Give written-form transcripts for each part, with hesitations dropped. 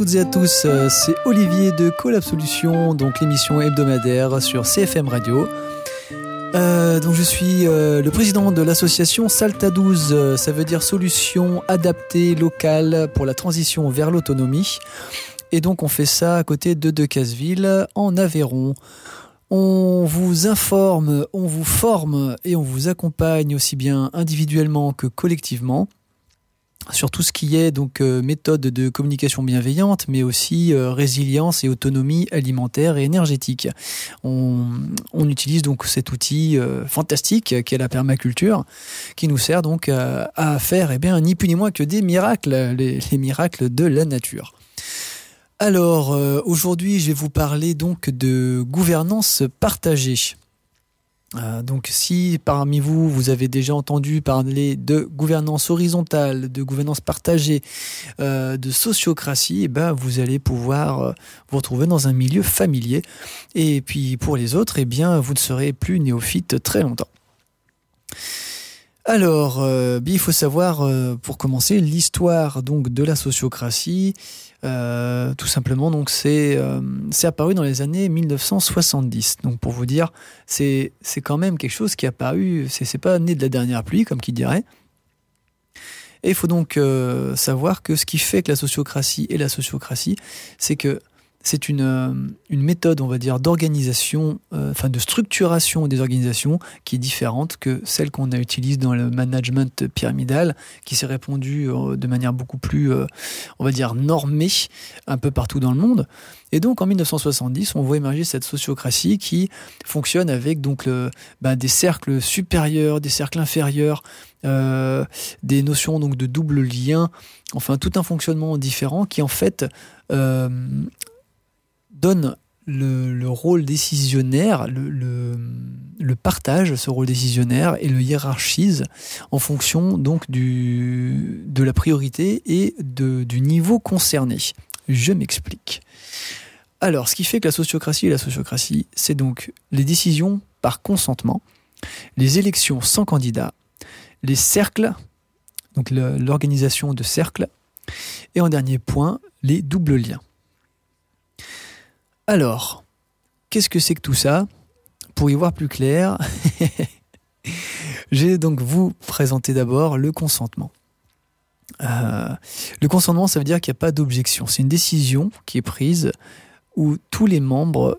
toutes et à tous, c'est Olivier de Collab Solutions, donc l'émission hebdomadaire sur CFM Radio. Donc je suis le président de l'association Salta 12, ça veut dire solutions adaptées locales pour la transition vers l'autonomie. Et donc on fait ça à côté de Decazeville, en Aveyron. On vous informe, on vous forme et on vous accompagne aussi bien individuellement que collectivement sur tout ce qui est donc méthode de communication bienveillante, mais aussi résilience et autonomie alimentaire et énergétique. On utilise donc cet outil fantastique qu'est la permaculture, qui nous sert donc à faire ni plus ni moins que des miracles, les miracles de la nature. Alors aujourd'hui, je vais vous parler donc de gouvernance partagée. Donc si parmi vous, vous avez déjà entendu parler de gouvernance horizontale, de gouvernance partagée, de sociocratie, vous allez pouvoir vous retrouver dans un milieu familier. Et puis pour les autres, vous ne serez plus néophyte très longtemps. Alors, il faut savoir, pour commencer, l'histoire donc de la sociocratie. Tout simplement, donc c'est apparu dans les années 1970. Donc pour vous dire, c'est quand même quelque chose qui est apparu. C'est pas né de la dernière pluie, comme qui dirait. Et il faut donc savoir que ce qui fait que la sociocratie est la sociocratie, c'est que c'est une méthode, on va dire, d'organisation, de structuration des organisations qui est différente que celle qu'on utilise dans le management pyramidal, qui s'est répandue de manière beaucoup plus, on va dire, normée un peu partout dans le monde. Et donc en 1970, on voit émerger cette sociocratie qui fonctionne avec donc des cercles supérieurs, des cercles inférieurs, des notions donc de double lien, enfin tout un fonctionnement différent qui en fait donne le rôle décisionnaire, le partage, ce rôle décisionnaire, et le hiérarchise en fonction donc de la priorité et du niveau concerné. Je m'explique. Alors, ce qui fait que la sociocratie, c'est donc les décisions par consentement, les élections sans candidat, les cercles, donc l'organisation de cercles, et en dernier point, les doubles liens. Alors, qu'est-ce que c'est que tout ça ? Pour y voir plus clair, je vais donc vous présenter d'abord le consentement. Le consentement, ça veut dire qu'il n'y a pas d'objection. C'est une décision qui est prise où tous les membres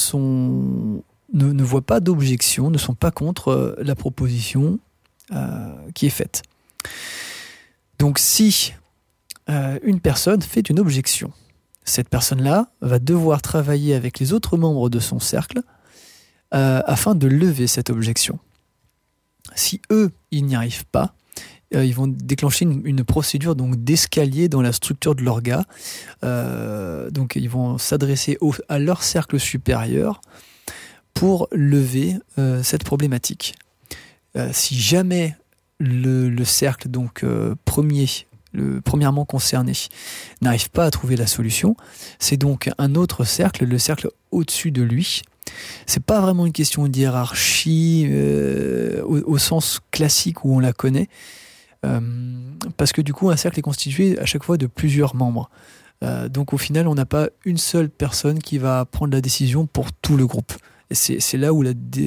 ne voient pas d'objection, ne sont pas contre la proposition qui est faite. Donc si une personne fait une objection, cette personne-là va devoir travailler avec les autres membres de son cercle afin de lever cette objection. Si eux, ils n'y arrivent pas, ils vont déclencher une procédure donc d'escalier dans la structure de l'orga. Donc ils vont s'adresser à leur cercle supérieur pour lever cette problématique. Si jamais le cercle donc premièrement concerné n'arrive pas à trouver la solution, c'est donc un autre cercle, le cercle au-dessus de lui. C'est pas vraiment une question de hiérarchie au sens classique où on la connaît, parce que du coup un cercle est constitué à chaque fois de plusieurs membres. Donc au final on n'a pas une seule personne qui va prendre la décision pour tout le groupe. Et c'est là où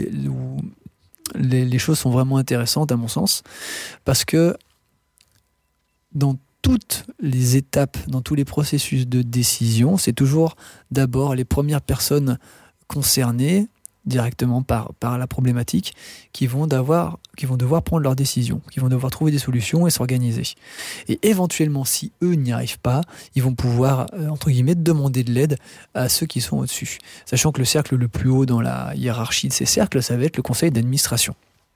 les choses sont vraiment intéressantes à mon sens, parce que dans toutes les étapes, dans tous les processus de décision, c'est toujours d'abord les premières personnes concernées directement par la problématique qui vont devoir prendre leurs décisions, qui vont devoir trouver des solutions et s'organiser. Et éventuellement, si eux n'y arrivent pas, ils vont pouvoir, entre guillemets, demander de l'aide à ceux qui sont au-dessus. Sachant que le cercle le plus haut dans la hiérarchie de ces cercles, ça va être le conseil d'administration.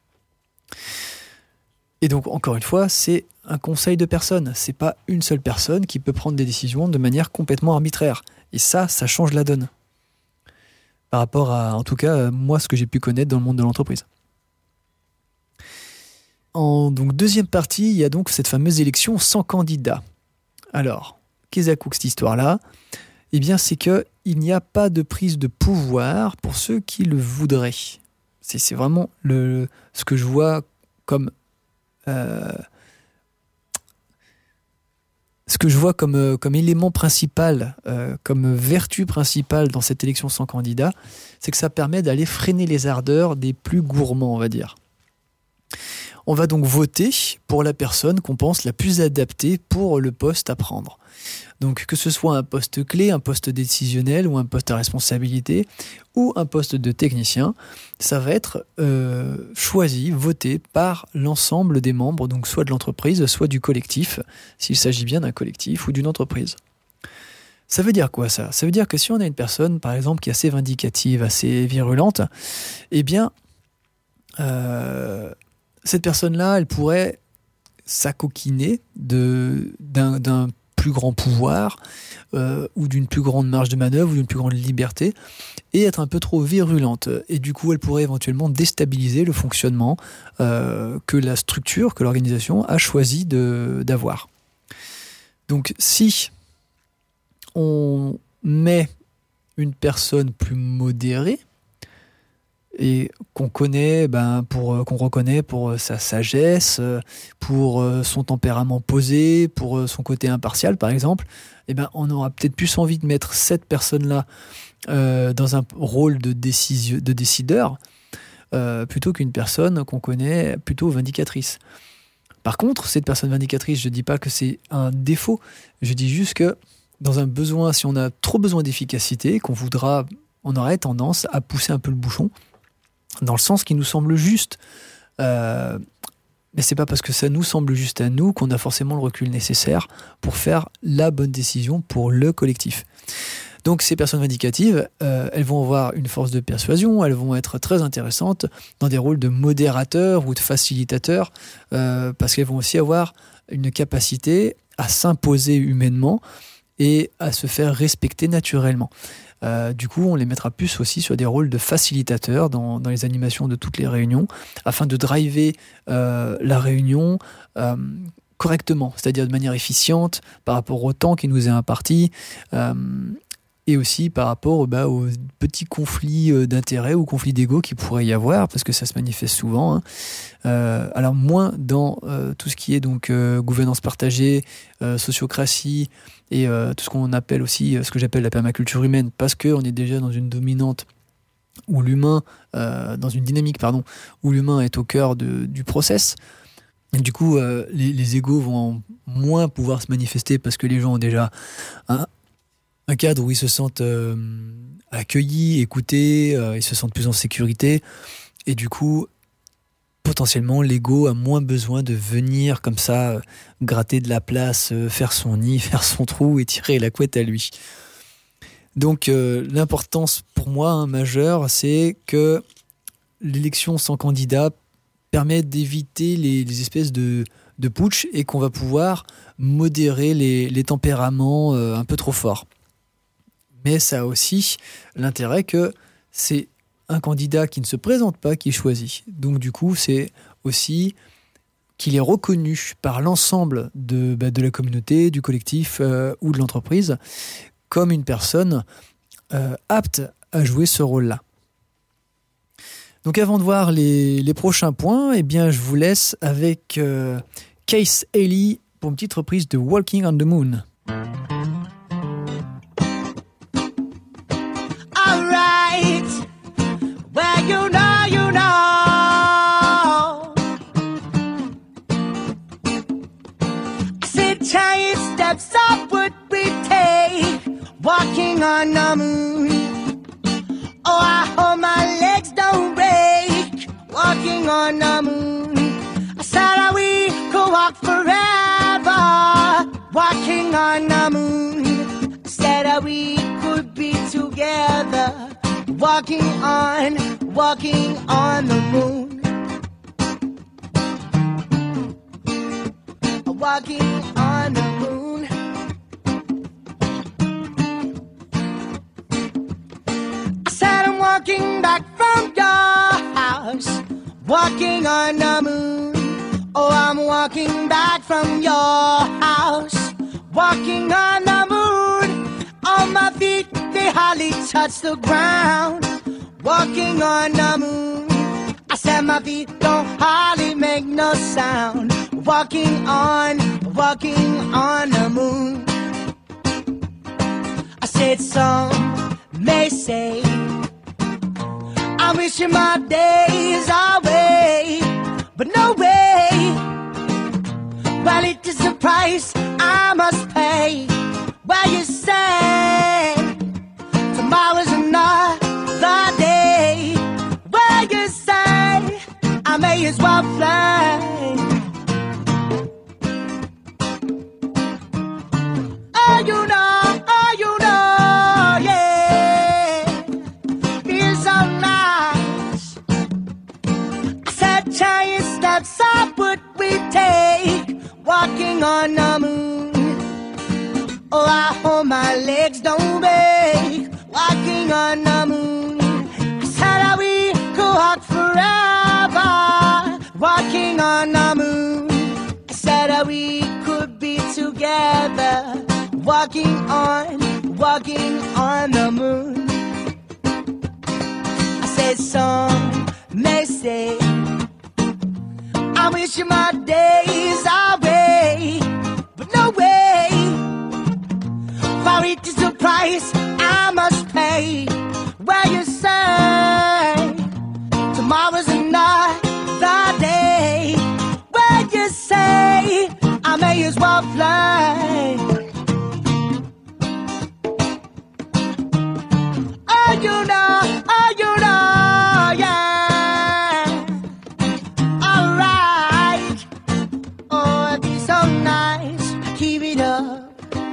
Et donc, encore une fois, c'est un conseil de personnes. C'est pas une seule personne qui peut prendre des décisions de manière complètement arbitraire. Et ça change la donne. Par rapport à, en tout cas, moi, ce que j'ai pu connaître dans le monde de l'entreprise. En donc, deuxième partie, il y a donc cette fameuse élection sans candidat. Alors, qu'est-ce que cette histoire-là ? Eh bien, c'est qu'il n'y a pas de prise de pouvoir pour ceux qui le voudraient. C'est vraiment ce que je vois comme ce que je vois comme élément principal, comme vertu principale dans cette élection sans candidat, c'est que ça permet d'aller freiner les ardeurs des plus gourmands, on va dire. On va donc voter pour la personne qu'on pense la plus adaptée pour le poste à prendre. Donc que ce soit un poste clé, un poste décisionnel ou un poste à responsabilité ou un poste de technicien, ça va être choisi, voté par l'ensemble des membres, donc soit de l'entreprise, soit du collectif, s'il s'agit bien d'un collectif ou d'une entreprise. Ça veut dire quoi ça ? Ça veut dire que si on a une personne, par exemple, qui est assez vindicative, assez virulente, eh bien, cette personne-là, elle pourrait s'acoquiner d'un plus grand pouvoir ou d'une plus grande marge de manœuvre ou d'une plus grande liberté et être un peu trop virulente. Et du coup, elle pourrait éventuellement déstabiliser le fonctionnement que la structure, que l'organisation a choisi d'avoir. Donc, si on met une personne plus modérée, et qu'on connaît, qu'on reconnaît pour sa sagesse, pour son tempérament posé, pour son côté impartial, par exemple, on aura peut-être plus envie de mettre cette personne-là dans un rôle de décideur, plutôt qu'une personne qu'on connaît plutôt vindicatrice. Par contre, cette personne vindicatrice, je ne dis pas que c'est un défaut, je dis juste que dans un besoin, si on a trop besoin d'efficacité, on aurait tendance à pousser un peu le bouchon, dans le sens qui nous semble juste. Mais c'est pas parce que ça nous semble juste à nous qu'on a forcément le recul nécessaire pour faire la bonne décision pour le collectif. Donc ces personnes vindicatives, elles vont avoir une force de persuasion, elles vont être très intéressantes dans des rôles de modérateurs ou de facilitateurs, parce qu'elles vont aussi avoir une capacité à s'imposer humainement et à se faire respecter naturellement. Du coup, on les mettra plus aussi sur des rôles de facilitateurs dans les animations de toutes les réunions, afin de driver la réunion correctement, c'est-à-dire de manière efficiente par rapport au temps qui nous est imparti, et aussi par rapport aux petits conflits d'intérêts ou conflits d'ego qu'il pourrait y avoir, parce que ça se manifeste souvent. Alors moins dans tout ce qui est donc gouvernance partagée, sociocratie, et tout ce qu'on appelle aussi, ce que j'appelle la permaculture humaine, parce qu'on est déjà dans une dominante où l'humain, dans une dynamique, où l'humain est au cœur du process. Et du coup, les égos vont moins pouvoir se manifester parce que les gens ont déjà un cadre où ils se sentent accueillis, écoutés, ils se sentent plus en sécurité. Et du coup, potentiellement, l'ego a moins besoin de venir comme ça, gratter de la place, faire son nid, faire son trou et tirer la couette à lui. Donc, l'importance pour moi majeure, c'est que l'élection sans candidat permet d'éviter les espèces de putsch et qu'on va pouvoir modérer les tempéraments un peu trop forts. Mais ça a aussi l'intérêt que c'est un candidat qui ne se présente pas qui est choisi. Donc du coup, c'est aussi qu'il est reconnu par l'ensemble de la communauté, du collectif ou de l'entreprise comme une personne apte à jouer ce rôle-là. Donc avant de voir les prochains points, je vous laisse avec Case Haley pour une petite reprise de Walking on the Moon. Well, you know. I said, giant steps up would we take, walking on the moon. Oh, I hope my legs don't break, walking on the moon. I said we could walk forever, walking on the moon. I said we could be together, walking on the moon. Walking on the moon. I said I'm walking back from your house, walking on the moon. Oh, I'm walking back from your house, walking on the moon. On my feet, they hardly touch the ground, walking on the moon. I said my feet don't hardly make no sound, walking on walking on the moon. I said some may say I'm wishing my days away, but no way. Well, it is the price I must pay. Well, you say tomorrow's another day. Well, you say I may as well fly. Oh, you know, yeah, feels so nice. I said, giant steps up would we take, walking on the moon. Oh, I hope my legs don't break, walking on the moon. I said that we could walk forever, walking on the moon. I said that we could be together, walking on the moon. I said some may say I'm wishing my days away, but no way, for it is the price I must pay. Where you say tomorrow's another day. Where you say I may as well fly. Oh, you know, yeah. Alright. Oh, it'd be so nice. Keep it up.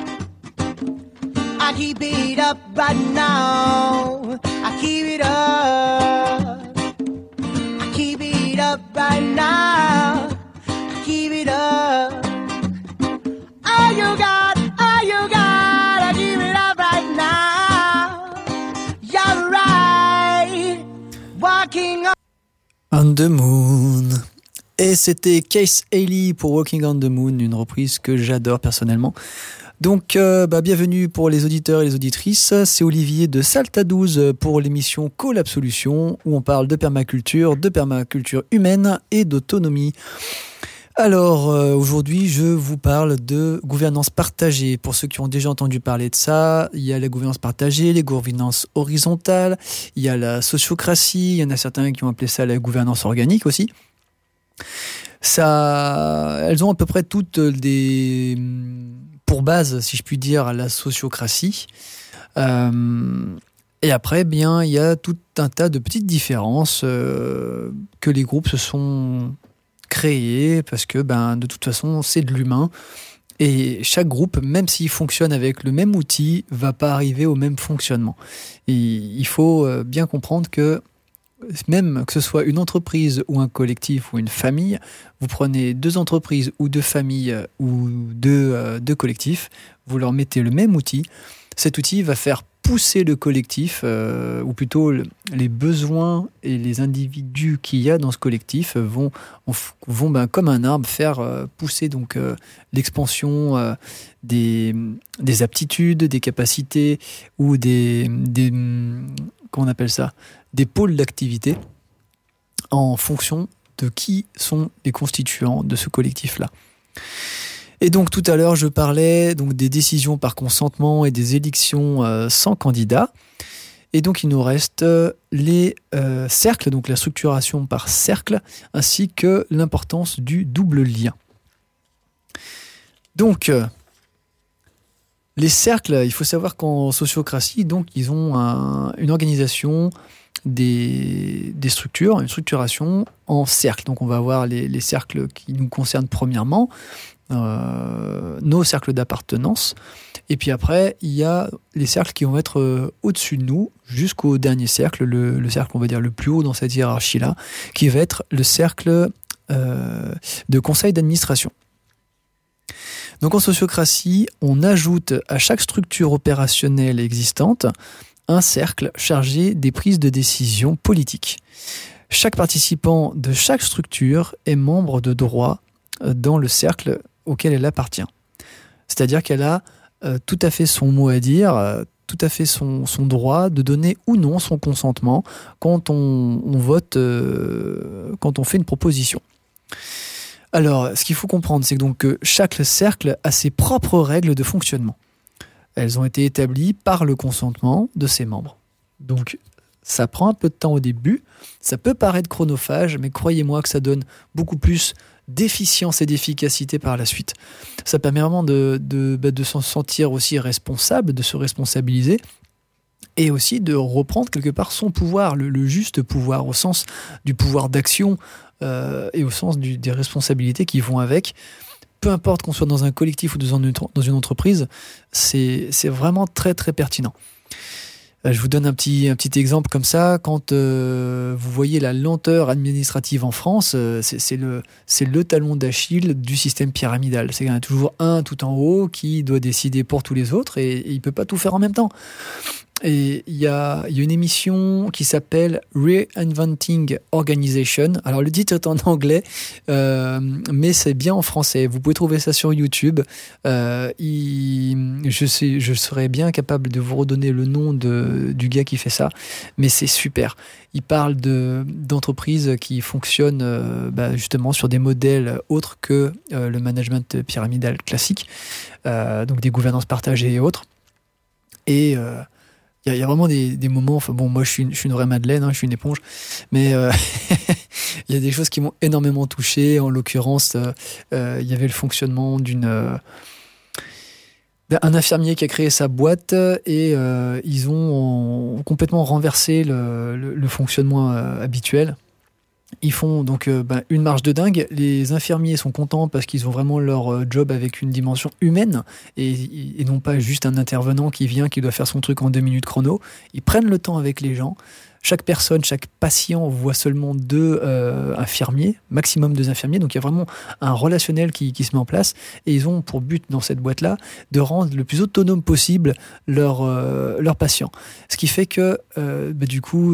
I keep it up right now. I keep it up. I keep it up right now. I keep it up. All you got, I keep it up right now. You're right. Walking on the Moon. Et c'était Case Haley pour Walking on the Moon, une reprise que j'adore personnellement. Donc, bienvenue pour les auditeurs et les auditrices. C'est Olivier de Salta 12 pour l'émission Collab Solutions, où on parle de permaculture humaine et d'autonomie. Alors, aujourd'hui, je vous parle de gouvernance partagée. Pour ceux qui ont déjà entendu parler de ça, il y a la gouvernance partagée, les gouvernances horizontales, il y a la sociocratie, il y en a certains qui ont appelé ça la gouvernance organique aussi. Elles ont à peu près toutes pour base, si je puis dire, la sociocratie. Et après, bien, il y a tout un tas de petites différences que les groupes se sont créés parce que, de toute façon, c'est de l'humain. Et chaque groupe, même s'il fonctionne avec le même outil, va pas arriver au même fonctionnement. Et il faut bien comprendre que même que ce soit une entreprise ou un collectif ou une famille, vous prenez deux entreprises ou deux familles ou deux collectifs, vous leur mettez le même outil. Cet outil va faire pousser le collectif, ou plutôt les besoins et les individus qu'il y a dans ce collectif vont comme un arbre faire pousser donc l'expansion des aptitudes, des capacités ou comment on appelle ça, des pôles d'activité en fonction de qui sont les constituants de ce collectif-là. Et donc tout à l'heure, je parlais donc des décisions par consentement et des élections sans candidat. Et donc il nous reste les cercles, donc la structuration par cercle, ainsi que l'importance du double lien. Donc les cercles, il faut savoir qu'en sociocratie, donc ils ont une organisation des structures, une structuration en cercles. Donc on va avoir les cercles qui nous concernent premièrement, nos cercles d'appartenance, et puis après il y a les cercles qui vont être au-dessus de nous jusqu'au dernier cercle, le cercle on va dire le plus haut dans cette hiérarchie là, qui va être le cercle de conseil d'administration. Donc en sociocratie, on ajoute à chaque structure opérationnelle existante un cercle chargé des prises de décision politiques. Chaque participant de chaque structure est membre de droit dans le cercle auquel elle appartient. C'est-à-dire qu'elle a tout à fait son mot à dire, tout à fait son droit de donner ou non son consentement quand on vote, quand on fait une proposition. Alors, ce qu'il faut comprendre, c'est que donc chaque cercle a ses propres règles de fonctionnement. Elles ont été établies par le consentement de ses membres. Donc, ça prend un peu de temps au début, ça peut paraître chronophage, mais croyez-moi que ça donne beaucoup plus d'efficience et d'efficacité par la suite. Ça permet vraiment de s'en sentir aussi responsable, de se responsabiliser, et aussi de reprendre quelque part son pouvoir, le juste pouvoir, au sens du pouvoir d'action et au sens des responsabilités qui vont avec. Peu importe qu'on soit dans un collectif ou dans une entreprise, c'est vraiment très très pertinent. Je vous donne un petit exemple comme ça. Quand vous voyez la lenteur administrative en France, c'est le talon d'Achille du système pyramidal. C'est qu'il y en a toujours un tout en haut qui doit décider pour tous les autres et il ne peut pas tout faire en même temps. Et il y a une émission qui s'appelle Reinventing Organization. Alors le titre est en anglais, mais c'est bien en français. Vous pouvez trouver ça sur YouTube. Je serais bien capable de vous redonner le nom du gars qui fait ça, mais c'est super. Il parle d'entreprises qui fonctionnent justement sur des modèles autres que le management pyramidal classique, donc des gouvernances partagées et autres. Et il y a vraiment des moments, enfin bon, moi je suis une vraie madeleine, je suis une éponge, mais il y a des choses qui m'ont énormément touché. En l'occurrence, il y avait le fonctionnement d'un infirmier qui a créé sa boîte et ils ont complètement renversé le fonctionnement habituel. Ils font donc une marche de dingue. Les infirmiers sont contents parce qu'ils ont vraiment leur job avec une dimension humaine et non pas juste un intervenant qui vient, qui doit faire son truc en 2 minutes chrono. Ils prennent le temps avec les gens. Chaque personne, chaque patient voit seulement 2 infirmiers, maximum 2 infirmiers. Donc il y a vraiment un relationnel qui se met en place. Et ils ont pour but dans cette boîte-là de rendre le plus autonome possible leurs patients. Ce qui fait que du coup...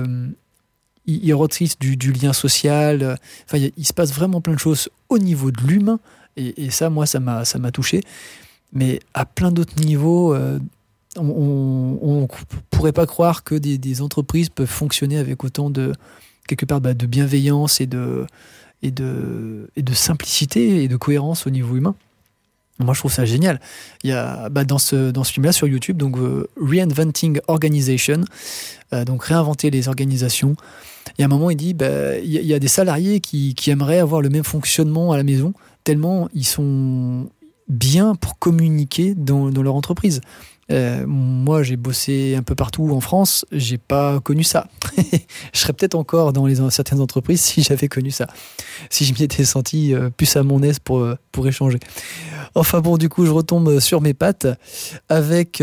ils retrissent du lien social. Enfin, il se passe vraiment plein de choses au niveau de l'humain. Et ça, moi, ça m'a touché. Mais à plein d'autres niveaux, on ne pourrait pas croire que des entreprises peuvent fonctionner avec autant de bienveillance et de simplicité et de cohérence au niveau humain. Moi, je trouve ça génial. Il y a dans ce film-là sur YouTube, donc Reinventing Organization, donc réinventer les organisations. Il y a un moment, il dit, il y a des salariés qui aimeraient avoir le même fonctionnement à la maison, tellement ils sont bien pour communiquer dans leur entreprise. Moi, j'ai bossé un peu partout en France, j'ai pas connu ça. Je serais peut-être encore dans certaines entreprises si j'avais connu ça, si je m'y étais senti plus à mon aise pour échanger. Enfin bon, du coup, je retombe sur mes pattes avec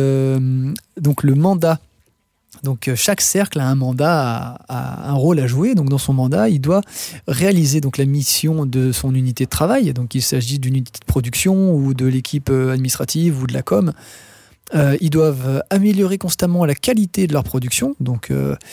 donc le mandat. Donc chaque cercle a un mandat, a un rôle à jouer. Donc dans son mandat, il doit réaliser donc la mission de son unité de travail. Donc il s'agit d'une unité de production ou de l'équipe administrative ou de la com. Ils doivent améliorer constamment la qualité de leur production, donc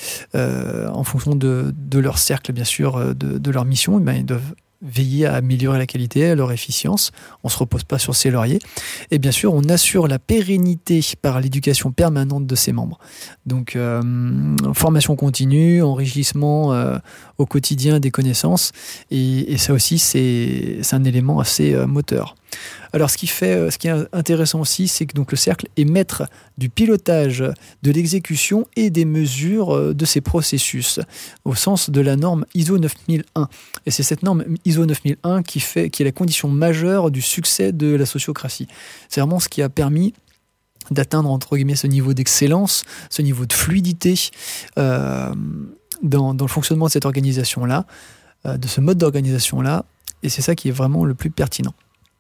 en fonction de leur cercle, bien sûr, de leur mission, ils doivent veiller à améliorer la qualité, leur efficience. On ne se repose pas sur ses lauriers. Et bien sûr, on assure la pérennité par l'éducation permanente de ses membres. Donc, formation continue, enrichissement au quotidien des connaissances. Et ça aussi, c'est un élément assez moteur. Alors, ce qui est intéressant aussi, c'est que donc, le cercle est maître du pilotage de l'exécution et des mesures de ces processus, au sens de la norme ISO 9001. Et c'est cette norme ISO 9001 qui est la condition majeure du succès de la sociocratie. C'est vraiment ce qui a permis d'atteindre, entre guillemets, ce niveau d'excellence, ce niveau de fluidité dans le fonctionnement de cette organisation-là, de ce mode d'organisation-là. Et c'est ça qui est vraiment le plus pertinent.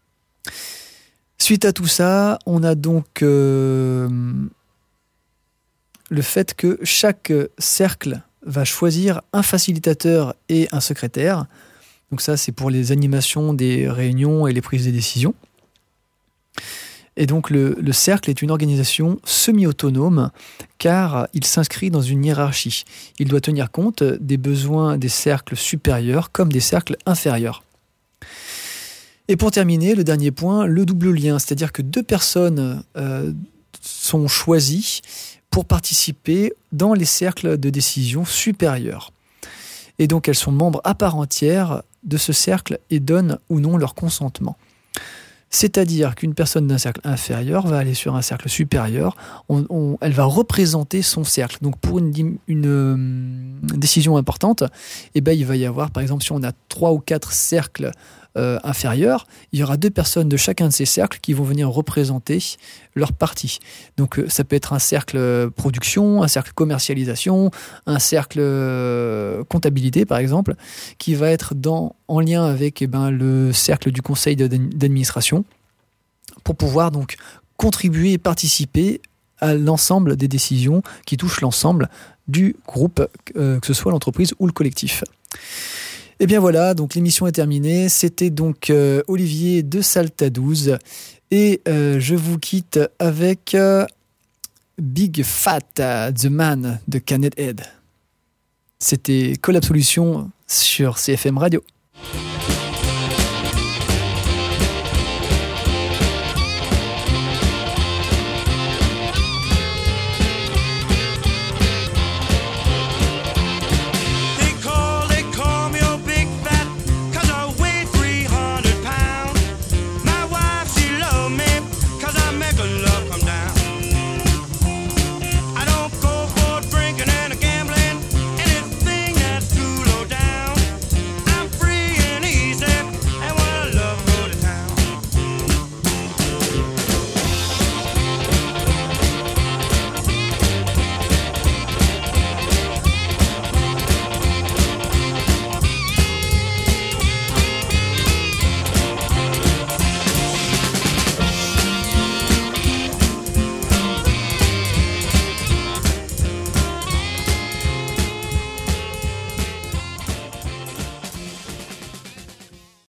Suite à tout ça, on a donc le fait que chaque cercle va choisir un facilitateur et un secrétaire. Donc ça, c'est pour les animations des réunions et les prises de décision. Et donc le cercle est une organisation semi-autonome car il s'inscrit dans une hiérarchie. Il doit tenir compte des besoins des cercles supérieurs comme des cercles inférieurs. Et pour terminer, le dernier point, le double lien, c'est-à-dire que 2 personnes sont choisies pour participer dans les cercles de décision supérieurs. Et donc elles sont membres à part entière de ce cercle et donnent ou non leur consentement. C'est-à-dire qu'une personne d'un cercle inférieur va aller sur un cercle supérieur, elle va représenter son cercle. Donc pour une décision importante, il va y avoir, par exemple, si on a 3 ou 4 cercles inférieurs, il y aura 2 personnes de chacun de ces cercles qui vont venir représenter leur partie. Donc ça peut être un cercle production, un cercle commercialisation, un cercle comptabilité par exemple, qui va être en lien avec le cercle du conseil d'administration pour pouvoir donc contribuer et participer à l'ensemble des décisions qui touchent l'ensemble du groupe, que ce soit l'entreprise ou le collectif. Et bien voilà, donc l'émission est terminée. C'était donc Olivier de Salta 12 et je vous quitte avec Big Fat The Man de Canethead. C'était Collab Solutions sur CFM Radio.